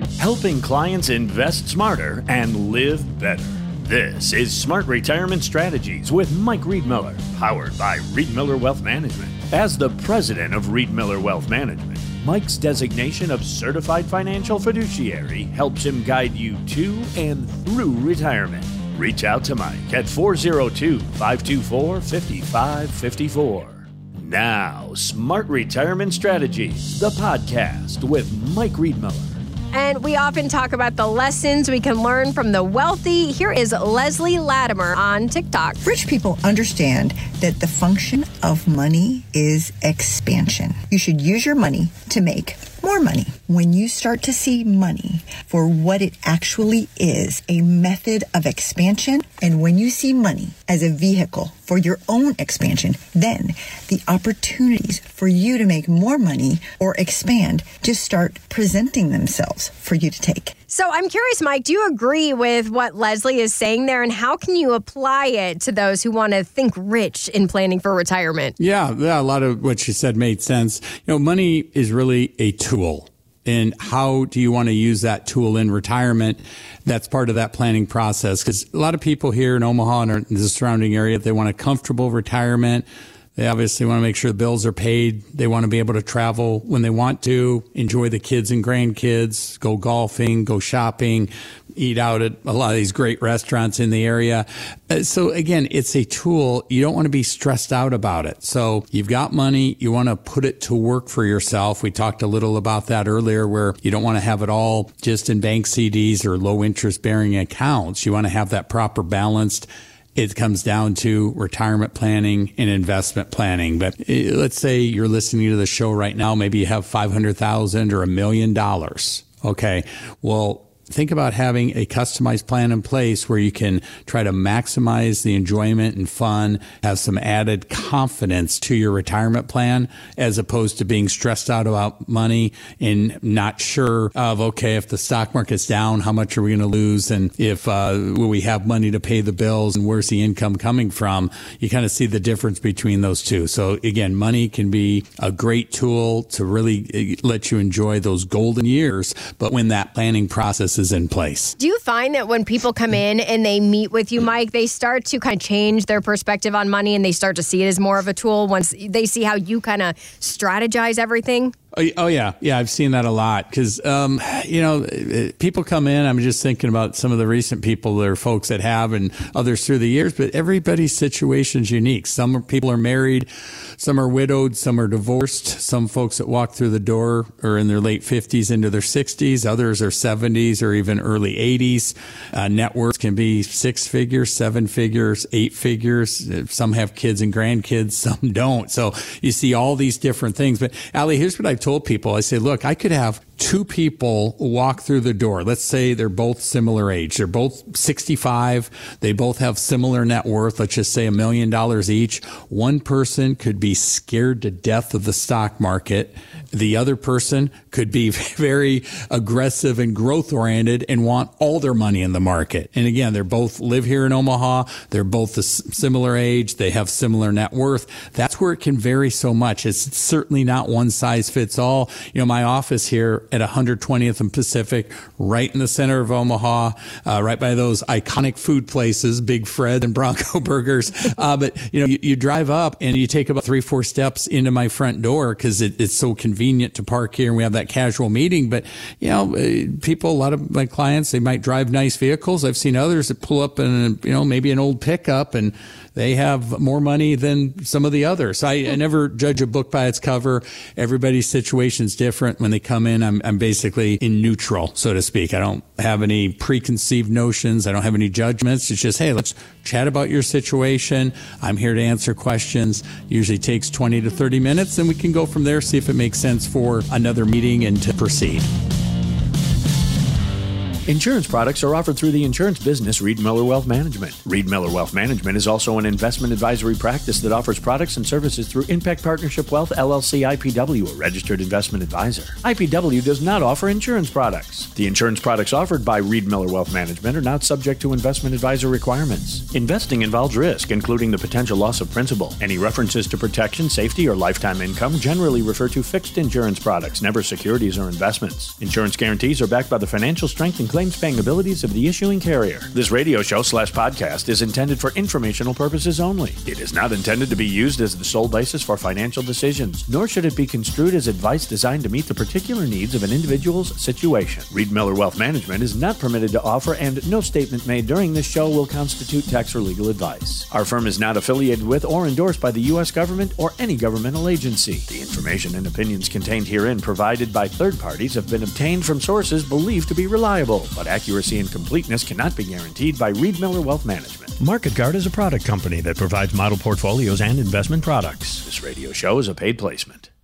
helping clients invest smarter and live better. This is Smart Retirement Strategies with Mike Riedmiller, powered by Riedmiller Wealth Management. As the president of Riedmiller Wealth Management, Mike's designation of Certified Financial Fiduciary helps him guide you to and through retirement. Reach out to Mike at 402-524-5554. Now, Smart Retirement Strategies, the podcast with Mike Riedmiller. And we often talk about the lessons we can learn from the wealthy. Here is Leslie Latimer on TikTok. Rich people understand that the function of money is expansion. You should use your money to make more money. When you start to see money for what it actually is, a method of expansion, and when you see money as a vehicle for your own expansion, then the opportunities for you to make more money or expand just start presenting themselves for you to take. So I'm curious, Mike, do you agree with what Leslie is saying there? And how can you apply it to those who want to think rich in planning for retirement? Yeah, a lot of what she said made sense. Money is really a tool. And how do you want to use that tool in retirement? That's part of that planning process. Because a lot of people here in Omaha and the surrounding area, they want a comfortable retirement. They obviously want to make sure the bills are paid. They want to be able to travel when they want to, enjoy the kids and grandkids, go golfing, go shopping, eat out at a lot of these great restaurants in the area. So again, it's a tool. You don't want to be stressed out about it. So you've got money. You want to put it to work for yourself. We talked a little about that earlier, where you don't want to have it all just in bank CDs or low interest bearing accounts. You want to have that proper balanced. It comes down to retirement planning and investment planning. But let's say you're listening to the show right now. Maybe you have $500,000 or $1 million. Okay. Well, think about having a customized plan in place where you can try to maximize the enjoyment and fun, have some added confidence to your retirement plan, as opposed to being stressed out about money and not sure of, okay, if the stock market's down, how much are we going to lose? And if will we have money to pay the bills, and where's the income coming from? You kind of see the difference between those two. So again, money can be a great tool to really let you enjoy those golden years, but when that planning process is in place. Do you find that when people come in and they meet with you, Mike, they start to kind of change their perspective on money and they start to see it as more of a tool once they see how you kind of strategize everything? Oh, yeah. Yeah, I've seen that a lot because, people come in. I'm just thinking about some of the recent people, there are folks that have and others through the years, but everybody's situation is unique. Some people are married, some are widowed, some are divorced. Some folks that walk through the door are in their late 50s into their 60s. Others are 70s or even early 80s. Net worth can be 6 figures, 7 figures, 8 figures. Some have kids and grandkids, some don't. So you see all these different things. But Allie, here's what I've told people. I say, look, I could have 2 people walk through the door. Let's say they're both similar age. They're both 65. They both have similar net worth. Let's just say $1 million each. One person could be scared to death of the stock market. The other person could be very aggressive and growth oriented and want all their money in the market. And again, they both live here in Omaha. They're both a similar age. They have similar net worth. That's where it can vary so much. It's certainly not one size fits all. My office here at 120th and Pacific, right in the center of Omaha, right by those iconic food places, Big Fred and Bronco Burgers. But you drive up and you take about 3-4 steps into my front door because it's so convenient to park here and we have that casual meeting. But, people, a lot of my clients, they might drive nice vehicles. I've seen others that pull up in, maybe an old pickup and they have more money than some of the others. I never judge a book by its cover. Everybody's situation is different. When they come in, I'm basically in neutral, so to speak. I don't have any preconceived notions. I don't have any judgments. It's just, hey, let's chat about your situation. I'm here to answer questions. Usually takes 20 to 30 minutes, and we can go from there, see if it makes sense for another meeting and to proceed. Insurance products are offered through the insurance business Reed Miller Wealth Management. Reed Miller Wealth Management is also an investment advisory practice that offers products and services through Impact Partnership Wealth, LLC, IPW, a registered investment advisor. IPW does not offer insurance products. The insurance products offered by Reed Miller Wealth Management are not subject to investment advisor requirements. Investing involves risk, including the potential loss of principal. Any references to protection, safety, or lifetime income generally refer to fixed insurance products, never securities or investments. Insurance guarantees are backed by the financial strength and claims-paying abilities of the issuing carrier. This radio show/podcast is intended for informational purposes only. It is not intended to be used as the sole basis for financial decisions, nor should it be construed as advice designed to meet the particular needs of an individual's situation. Reed Miller Wealth Management is not permitted to offer, and no statement made during this show will constitute tax or legal advice. Our firm is not affiliated with or endorsed by the U.S. government or any governmental agency. The information and opinions contained herein provided by third parties have been obtained from sources believed to be reliable, but accuracy and completeness cannot be guaranteed by Reed Miller Wealth Management. MarketGuard is a product company that provides model portfolios and investment products. This radio show is a paid placement.